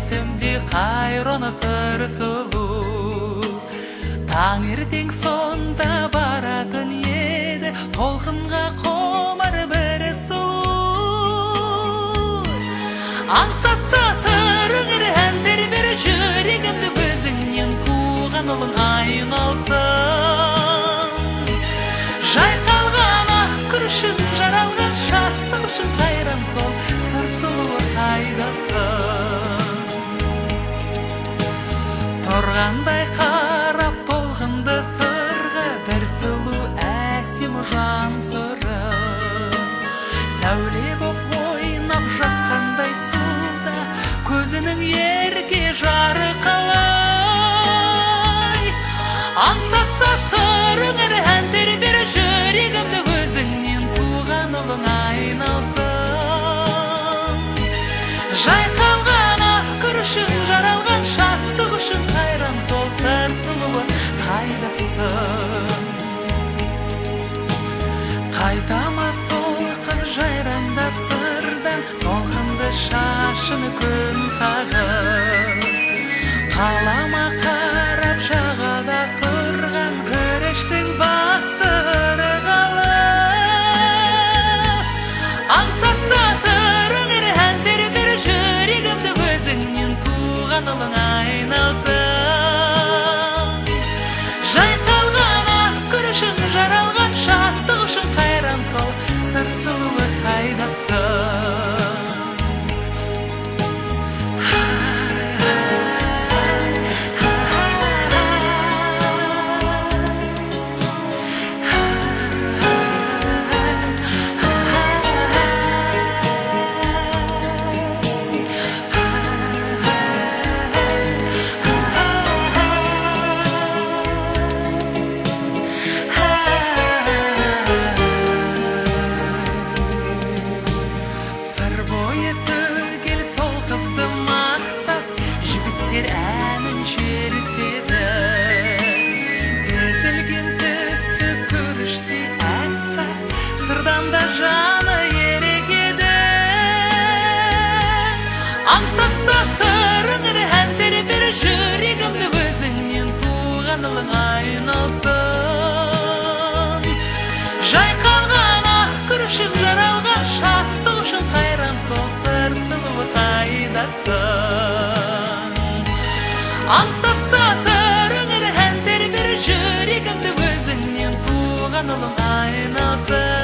көсемде қайраны сыр сұлу. Таңертең сонда баратын еді, толқынға қомар бір сұлу. Аңсатса сырыңыр әндер бір жүрегімді, өзіңнен туған ұлың айналсын. Жайқалған ақ күрішін, жаралған шаттық үшін қайран сол сыр сұлуы қайдасың. Тұрғандай қарап толқынды сырға, бір сұлу әсем жан сыры. Сәуле боп ойнап жатқандай суда, көзінің ерке жарқылай. Аңсатса сырыңыр әндер бір жүрегімді, өзіңнен туған ұлың айналсын. Жайқалған ақ күрішін, жаралған шаттық үшін қайран сол сыр сұлуы қайдасың. Қайтама сол қыз жайраңдап сырдан, толқынды шашыны күн қағып. Қалама қарап жағада тұрған күрештің басы ырғалып. Аңсатса сырыңыр әндер бір жүрегімді, өзіңнен туған ұлың айналсын. Жайқалған ақ күрішін, жаралған шаттық үшін қайран сол сыр сұлуы қайдасың. Әнін шертеді, тізілген түсі күріште әппақ, сырдан да жаны ерекеді. Аңсатса сырыңыр әндер бір жүрегімді, өзіңнен туған ұлың айналсын. Жайқалған ақ күрішін, жаралған шаттық үшін қайран сол сыр сұлуы қайдасың. Аңсатса сырыңыр әндер бір жүрегімді, өзіңнен туған ұлың айналсын.